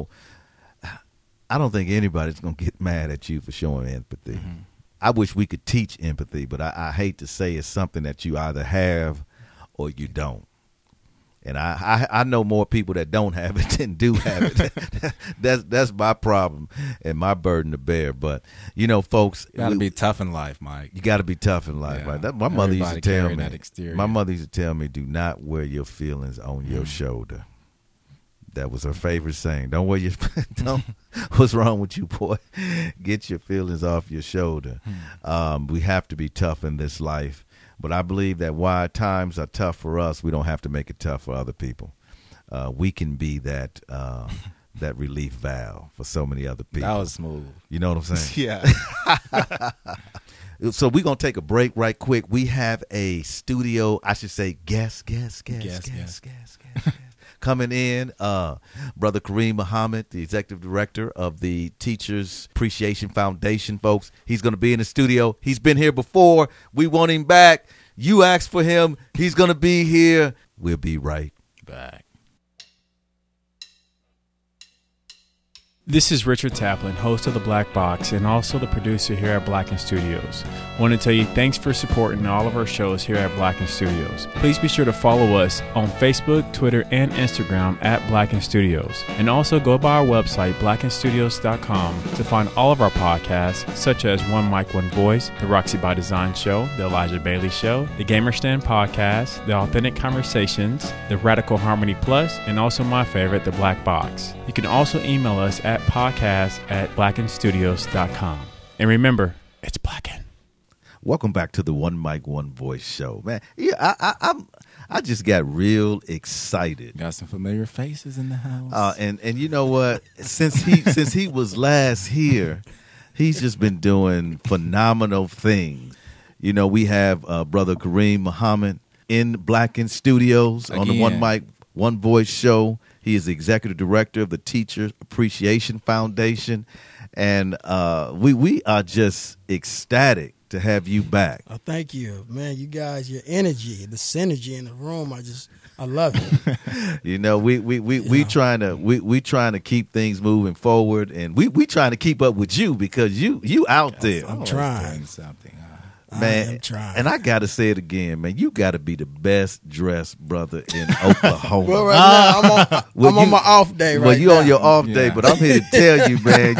I don't think anybody's going to get mad at you for showing empathy. I wish we could teach empathy, but I hate to say it's something that you either have or you don't. And I know more people that don't have it than do have it. That's my problem and my burden to bear. But folks, you got to be tough in life, Mike. You got to be tough in life, right? My mother used to tell me. My mother used to tell me, "Do not wear your feelings on your shoulder." That was her favorite saying. Don't wear your. What's wrong with you, boy? Get your feelings off your shoulder. We have to be tough in this life. But I believe that while times are tough for us, we don't have to make it tough for other people. We can be that relief valve for so many other people. That was smooth. You know what I'm saying? Yeah. So we're going to take a break right quick. We have a studio, I should say, guest. Coming in, Brother Kareem Muhammad, the executive director of the Teachers Appreciation Foundation, folks. He's going to be in the studio. He's been here before. We want him back. You asked for him. He's going to be here. We'll be right back. This is Richard Taplin, host of The Black Box and also the producer here at Blacken Studios. I want to tell you thanks for supporting all of our shows here at Blacken Studios. Please be sure to follow us on Facebook, Twitter, and Instagram at Blacken Studios. And also go by our website, blackenstudios.com, to find all of our podcasts, such as One Mic, One Voice, The Roxy by Design Show, The Elijah Bailey Show, The Gamer Stand Podcast, The Authentic Conversations, The Radical Harmony Plus, and also my favorite, The Black Box. You can also email us at podcast@blackenstudios.com. And remember, it's Blacken. Welcome back to the One Mic, One Voice show, man. Yeah, I just got real excited. Got some familiar faces in the house. And you know what? Since he was last here, he's just been doing phenomenal things. You know, we have brother Kareem Muhammad in Blacken Studios on the One Mic, One Voice show. He is the executive director of the Teacher Appreciation Foundation, and we are just ecstatic to have you back. Oh, thank you, man. You guys, your energy, the synergy in the room, I love it. You know, we trying to keep things moving forward, and we trying to keep up with you because you out there. I'm trying something. Man, I am trying. And I gotta say it again, man. You gotta be the best dressed brother in Oklahoma. Well, right now I'm on my off day. Well, right you now. on your off day, but I'm here to tell you, man.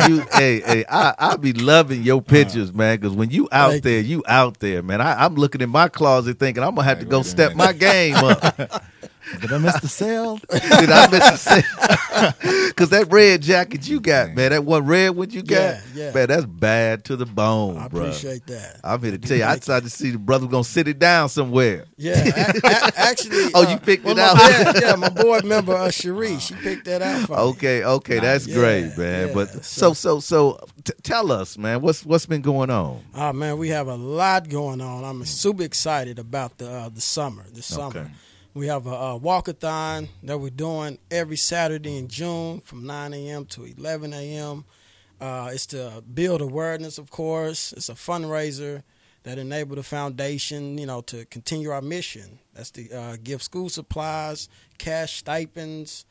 I be loving your pictures, man. Because when you out there, you out there, man. I'm looking in my closet thinking I'm gonna have to go step my game up. Did I miss the sale? Did I miss the sale? Because that red jacket you got, man, that one red one you got, man, that's bad to the bone, I bro. appreciate that. I'm here to tell you, I tried to see the brother gonna sit it down somewhere. Yeah, actually. Oh, you picked it out? Yeah, my board member Cherie, she picked that out for me. Okay, that's great, man. Yeah, but so tell us, man, what's been going on? Oh man, we have a lot going on. I'm super excited about the summer. This summer. Okay. We have a walkathon that we're doing every Saturday in June from 9 a.m. to 11 a.m. It's to build awareness, of course. It's a fundraiser that enables the foundation, to continue our mission. That's to give school supplies, cash stipends,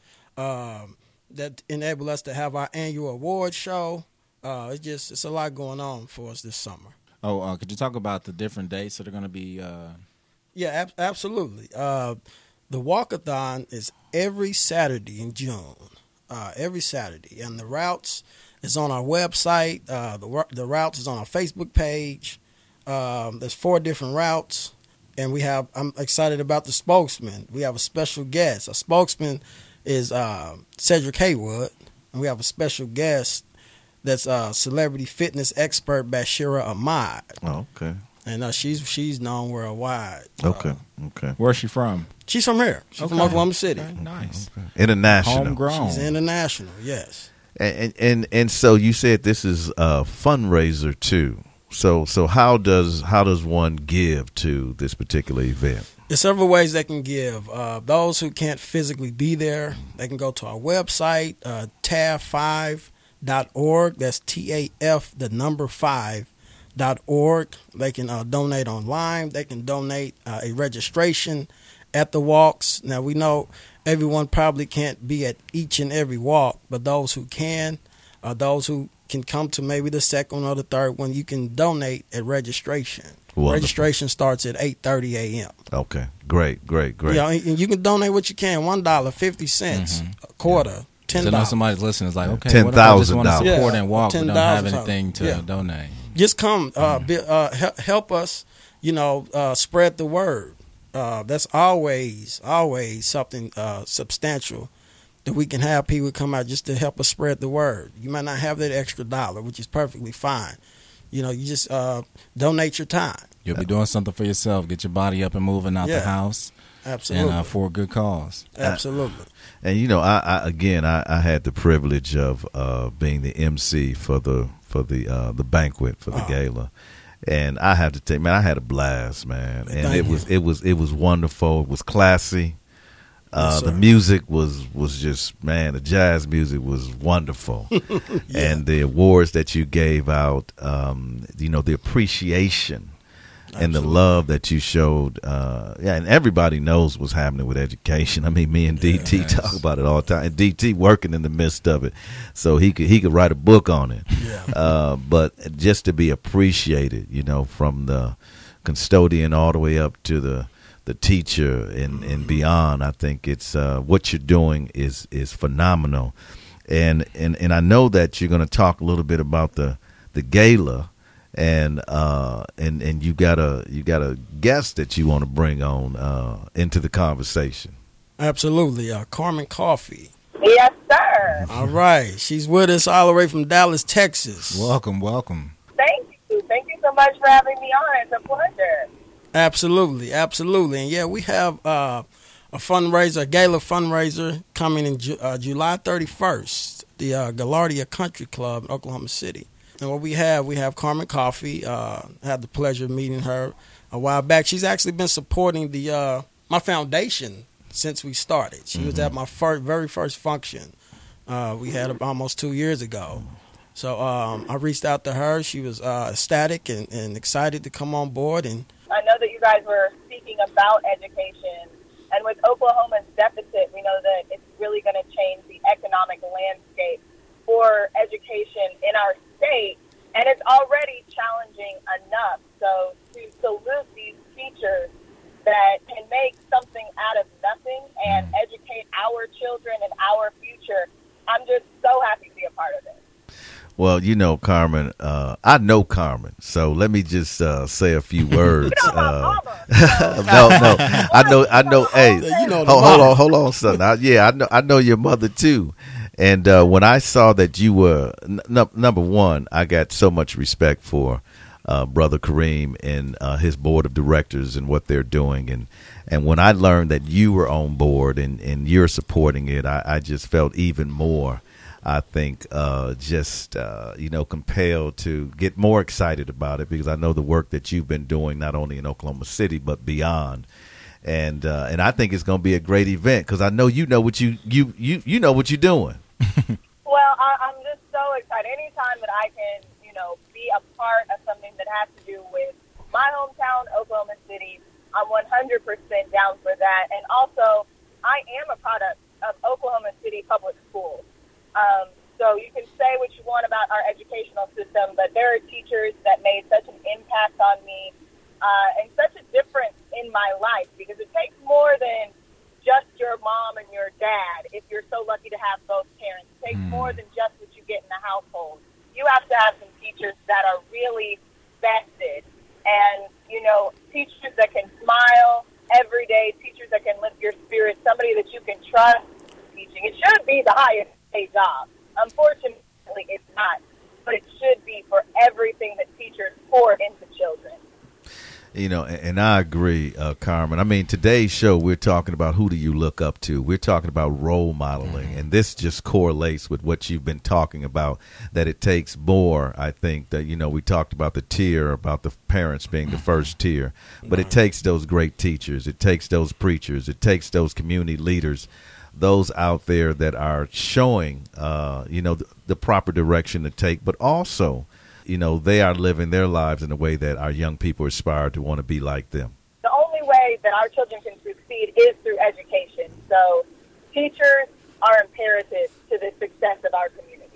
that enable us to have our annual award show. It's a lot going on for us this summer. Oh, could you talk about the different dates that are going to be? Yeah, absolutely. The walkathon is every Saturday in June. Every Saturday, and the routes is on our website. The routes is on our Facebook page. There's 4 different routes, and I'm excited about the spokesman. We have a special guest. Our spokesman is Cedric Haywood, and we have a special guest that's celebrity fitness expert Bashira Ahmad. Oh, okay. And she's known worldwide. Okay. Where's she from? She's from here. She's from Oklahoma City. Okay, nice. International. Homegrown. She's international, yes. And so you said this is a fundraiser too. So how does one give to this particular event? There's several ways they can give. Those who can't physically be there, they can go to our website, TAF5.org. That's TAF, the number 5.org. They can donate online. They can donate a registration at the walks. Now, we know everyone probably can't be at each and every walk, but those who can, those who can come to maybe the second or the third one, you can donate at registration. Wonderful. Registration starts at 8:30 a.m. Okay, great. Yeah, and you can donate what you can: $1, 50 cents, a quarter, $10. I know somebody's listening is like, okay, $10,000. what if I just want to support and walk, but don't have $10,000. anything to donate? Just come, help us, spread the word. That's always something substantial that we can have people come out just to help us spread the word. You might not have that extra $1, which is perfectly fine. You just donate your time. You'll be doing something for yourself. Get your body up and moving out the house. Absolutely. And for a good cause. Absolutely. And I had the privilege of being the MC for the banquet, for the gala. And I have to tell you, man, I had a blast, man. And it was wonderful. It was classy. The music was just, man, the jazz music was wonderful. And the awards that you gave out, the appreciation and the love that you showed. And everybody knows what's happening with education. I mean, me and DT talk about it all the time. And DT working in the midst of it, so he could write a book on it. Yeah. But just to be appreciated, from the custodian all the way up to the teacher and beyond, I think it's what you're doing is phenomenal. And I know that you're going to talk a little bit about the gala, and you got a guest that you want to bring on into the conversation. Absolutely, Carmen Coffee. Yes, sir. All right, she's with us all the way from Dallas, Texas. Welcome. Thank you so much for having me on. It's a pleasure. Absolutely, and yeah, we have a fundraiser, a gala fundraiser coming in July 31st, the Gaillardia Country Club in Oklahoma City. And what we have Carmen Coffee. Had the pleasure of meeting her a while back. She's actually been supporting the my foundation since we started. She was at my very first function. We had almost 2 years ago. So I reached out to her. She was ecstatic and excited to come on board. And I know that you guys were speaking about education, and with Oklahoma's deficit, we know that it's really going to change the economic landscape for education in our state, and it's already challenging enough. So to salute these teachers that can make something out of nothing and educate our children and our future, I'm just so happy to be a part of it. Well, Carmen, I know Carmen, so let me just say a few words. No, I know. Hey, hold on, son. I know your mother too. And when I saw that you were number one, I got so much respect for Brother Kareem and his board of directors and what they're doing. And when I learned that you were on board and you're supporting it, I just felt even more. I think compelled to get more excited about it, because I know the work that you've been doing not only in Oklahoma City but beyond, and I think it's going to be a great event, because I know you know what you know what you're doing. Well, I'm just so excited. Anytime that I can, be a part of something that has to do with my hometown, Oklahoma City, I'm 100% down for that. And also, I am a product of Oklahoma City Public Schools. So you can say what you want about our educational system, but there are teachers that made such an impact on me and such a difference in my life, because it takes more than just your mom and your dad if you're so lucky to have both parents. It takes more than just what you get in the household. You have to have some teachers that are really vested and, teachers that can smile every day, teachers that can lift your spirit, somebody that you can trust teaching. It should be the highest paid job. Unfortunately, it's not, but it should be for everything that teachers pour into children. And I agree, Carmen. I mean, today's show, we're talking about who do you look up to. We're talking about role modeling, and this just correlates with what you've been talking about, that it takes more. I think that, we talked about the tier, about the parents being the first tier, but it takes those great teachers. It takes those preachers. It takes those community leaders, those out there that are showing, the proper direction to take, but also, they are living their lives in a way that our young people aspire to want to be like them. The only way that our children can succeed is through education. So teachers are imperative to the success of our community.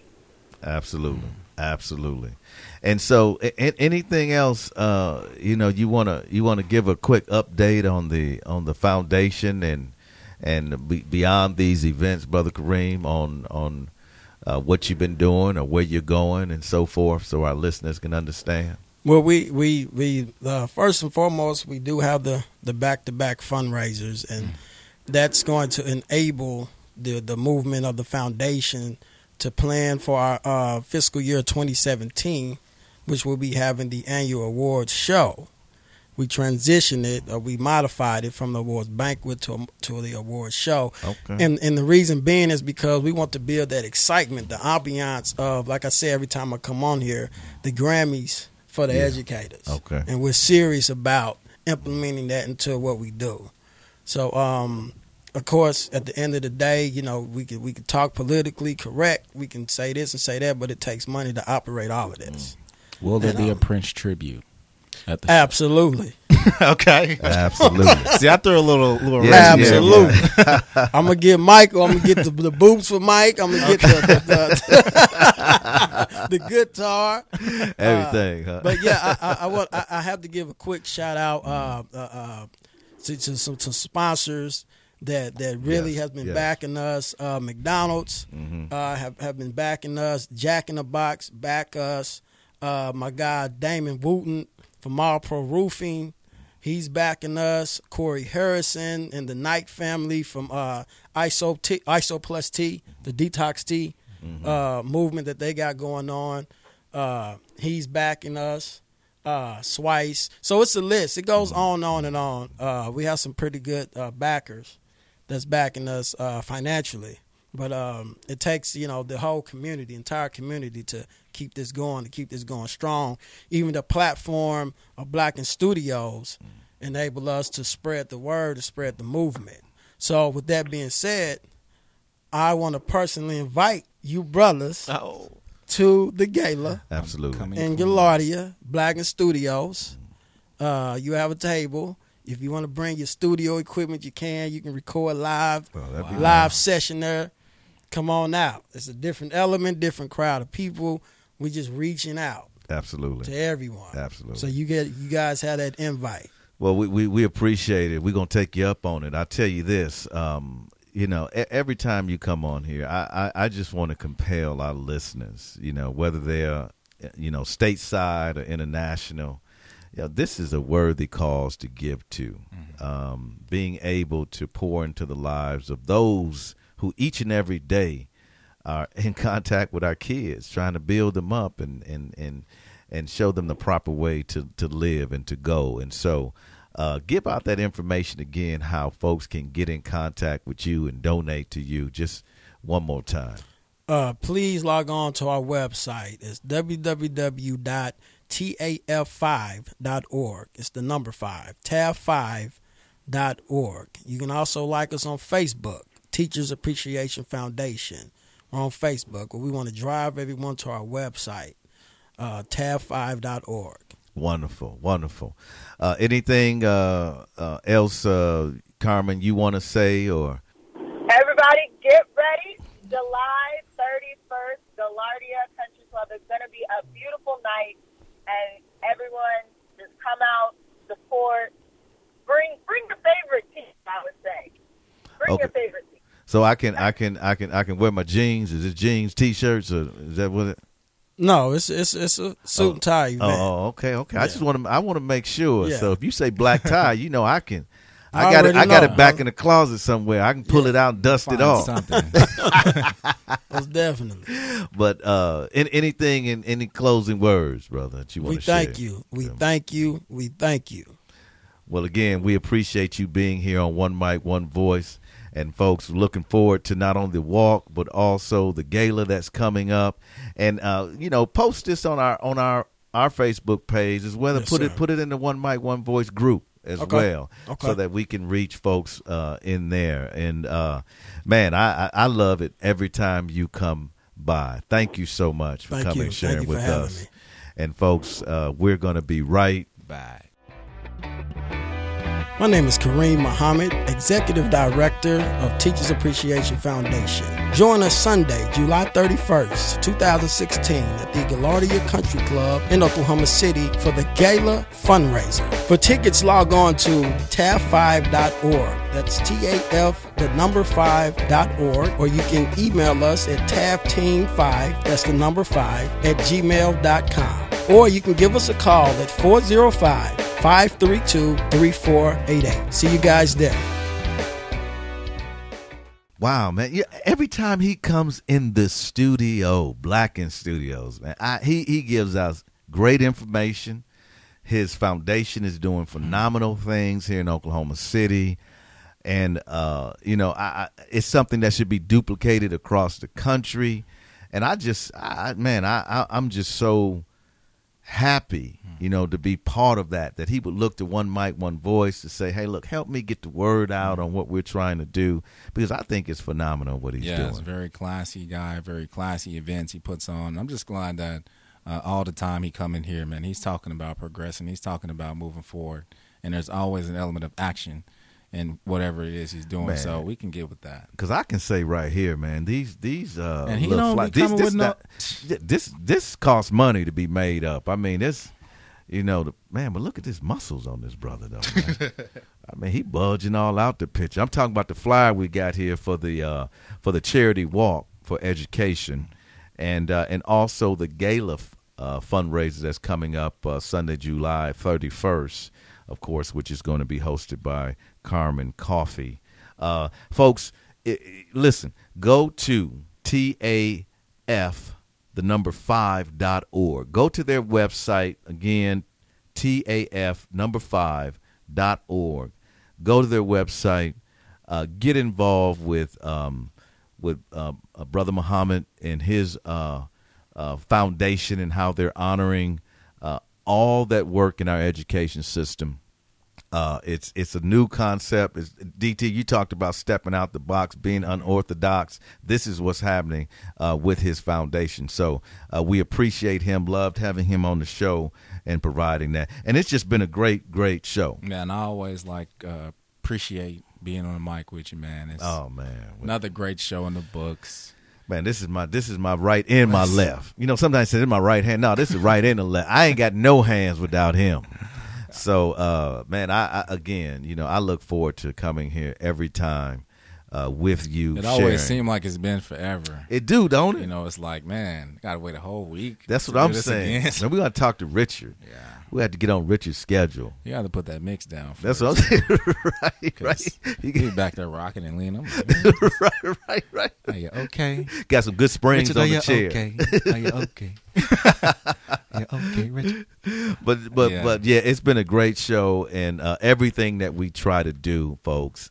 Absolutely. And so anything else, you want to give a quick update on the foundation and beyond these events, Brother Kareem, on what you've been doing or where you're going and so forth, so our listeners can understand? Well, we first and foremost, we do have the back-to-back fundraisers, and that's going to enable the movement of the foundation to plan for our fiscal year 2017, which will be having the annual awards show. We transitioned it, or we modified it from the awards banquet to the awards show. Okay. And the reason being is because we want to build that excitement, the ambiance of, like I say every time I come on here, the Grammys for the educators. Okay. And we're serious about implementing that into what we do. So, of course, at the end of the day, we can talk politically correct. We can say this and say that, but it takes money to operate all of this. Will there be a Prince tribute? At the Absolutely. okay. Absolutely. See, I threw a little Yeah, wrench in there. Absolutely. I'm gonna get Michael. I'm gonna get the boots for Mike. I'm gonna get the guitar, Everything, huh? But yeah, I have to give a quick shout out to some sponsors that really Yes, has been yes. backing us. McDonald's have been backing us. Jack in the Box back us. My guy Damon Wooten from All Pro Roofing, he's backing us. Corey Harrison and the Knight family from ISO Plus T, the Detox Tea movement that they got going on. He's backing us. Swice. So it's a list. It goes on and on. We have some pretty good backers that's backing us financially. But it takes, the whole community, entire community to keep this going strong. Even the platform of Black in Studios enable us to spread the word, to spread the movement. So with that being said, I want to personally invite you brothers to the gala Absolutely. in Gaillardia, Black in Studios. You have a table. If you want to bring your studio equipment, you can. You can record live, that'd be live session there. Come on out. It's a different element, different crowd of people. We just reaching out Absolutely. to everyone. Absolutely. So you guys had that invite. Well, we appreciate it. We're going to take you up on it. I'll tell you this. Every time you come on here, I just want to compel our listeners, whether they're, stateside or international, this is a worthy cause to give to. Being able to pour into the lives of those who each and every day are in contact with our kids, trying to build them up and show them the proper way to live and to go. And so give out that information again, how folks can get in contact with you and donate to you, just one more time. Please log on to our website. It's www.taf5.org. It's the number 5, taf5.org. You can also like us on Facebook, Teachers Appreciation Foundation. We're on Facebook, but we want to drive everyone to our website, taf5.org. Wonderful, wonderful. Anything else, Carmen, you want to say? Or Everybody get ready. July 31st, Gaillardia Country Club. It's going to be a beautiful night, and everyone just come out, support. Bring your favorite team, I would say. Bring your favorite team. So I can wear my jeans. Is it jeans, t-shirts, or is that what it? No, it's a suit and tie event. Oh, okay. Yeah. I want to make sure. Yeah. So if you say black tie, I can. I already got know. it back in the closet somewhere. I can pull it out and dust it off. Something. Most definitely. But anything in any closing words, brother, that you want We to share? thank you. We thank you. We thank you. Well, again, we appreciate you being here on One Mic, One Voice. And folks, looking forward to not only the walk, but also the gala that's coming up. And post this on our Facebook page as well. Yes, Put sir. it in the One Mic, One Voice group as well, Okay. so that we can reach folks in there. And man, I love it every time you come by. Thank you so much for Thank coming you. and sharing Thank you for with having us. me. And folks, we're going to be right Bye. My name is Kareem Muhammad, Executive Director of Teachers Appreciation Foundation. Join us Sunday, July 31st, 2016 at the Gaillardia Country Club in Oklahoma City for the Gala fundraiser. For tickets, log on to taf5.org. That's TAF5.org, or you can email us at tafteam5, that's the number 5, at gmail.com. Or you can give us a call at 405-532-3488. See you guys there. Wow, man! Yeah, every time he comes in the studio, Black in Studios, man, he gives us great information. His foundation is doing phenomenal things here in Oklahoma City, and it's something that should be duplicated across the country. And I'm just so happy, to be part of that he would look to One Mic, One Voice to say, hey, look, help me get the word out on what we're trying to do, because I think it's phenomenal what he's doing. He's a very classy guy, very classy events he puts on. I'm just glad that all the time he come in here, man, he's talking about progressing. He's talking about moving forward. And there's always an element of action in whatever it is he's doing. Man. So we can get with that. Because I can say right here, man, these and he don't be coming with no. This costs money to be made up. I mean, this, but look at this muscles on this brother, though, man. I mean, he bulging all out the picture. I'm talking about the flyer we got here for the charity walk for education, and also the gala fundraiser that's coming up Sunday, July 31st. Of course, which is going to be hosted by Carmen Coffee. Folks, listen, go to TAF5.org. Go to their website, again, TAF5.org. Go to their website. Get involved with Brother Muhammad and his foundation and how they're honoring all that work in our education system. It's a new concept. DT, you talked about stepping out the box, being unorthodox. This is what's happening with his foundation. So we appreciate him, loved having him on the show and providing that. And it's just been a great, great show. Man, I always appreciate being on the mic with you, man. It's another great show in the books. Man, this is my right and my left. Sometimes I say it's my right hand. No, this is right and the left. I ain't got no hands without him. So, man, I look forward to coming here every time with you. It always seems like it's been forever. It do, don't it? It's like, man, got to wait a whole week. That's what I'm saying. Now, we got to talk to Richard. Yeah. We have to get on Richard's schedule. You got to put that mix down That's first. what I'm saying. right. He back there rocking and leaning. Right. Are you okay? Got some good springs Richard, on the chair. Okay? Are you okay? Are you okay, Richard? But yeah, it's been a great show, and everything that we try to do, folks,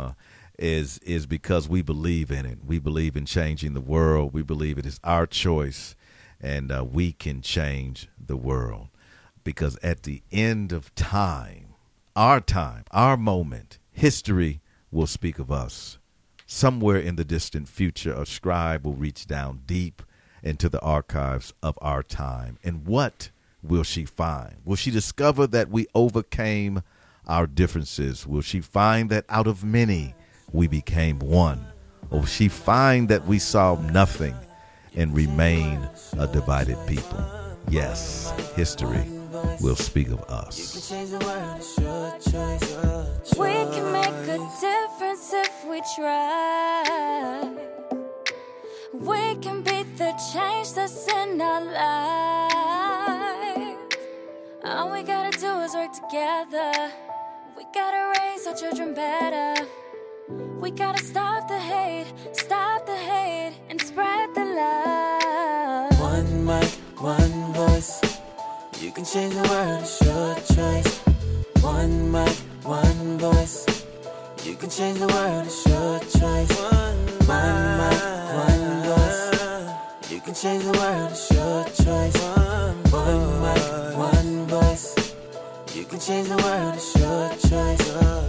is because we believe in it. We believe in changing the world. We believe it is our choice, and we can change the world. Because at the end of time, our moment, history will speak of us. Somewhere in the distant future, a scribe will reach down deep into the archives of our time. And what will she find? Will she discover that we overcame our differences? Will she find that out of many we became one? Or will she find that we saw nothing and remain a divided people? Yes, history will speak of us. We can make a difference if we try. We can be the change that's in our lives. All we gotta do is work together. We gotta raise our children better. We gotta stop the hate, and spread the love. One mic, one voice. You can change the world, it's your choice. One mic, one voice. You can change the world, it's your choice. One mic, one voice. You can change the world, it's your choice. One mic, one voice. You can change the world, it's your choice.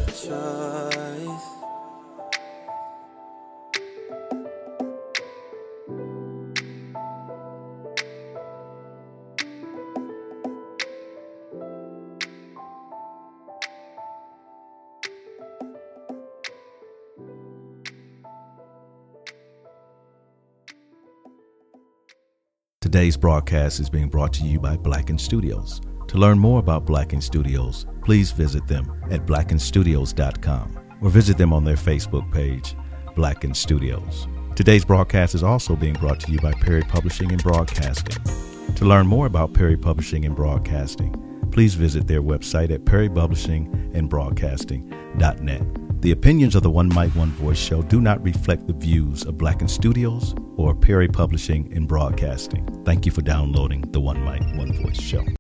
Today's broadcast is being brought to you by Blacken Studios. To learn more about Blacken Studios, please visit them at blackenstudios.com or visit them on their Facebook page, Blacken Studios. Today's broadcast is also being brought to you by Perry Publishing and Broadcasting. To learn more about Perry Publishing and Broadcasting, please visit their website at perrypublishingandbroadcasting.net. The opinions of the One Mic, One Voice show do not reflect the views of Blacken Studios or Perry Publishing and Broadcasting. Thank you for downloading the One Mic, One Voice show.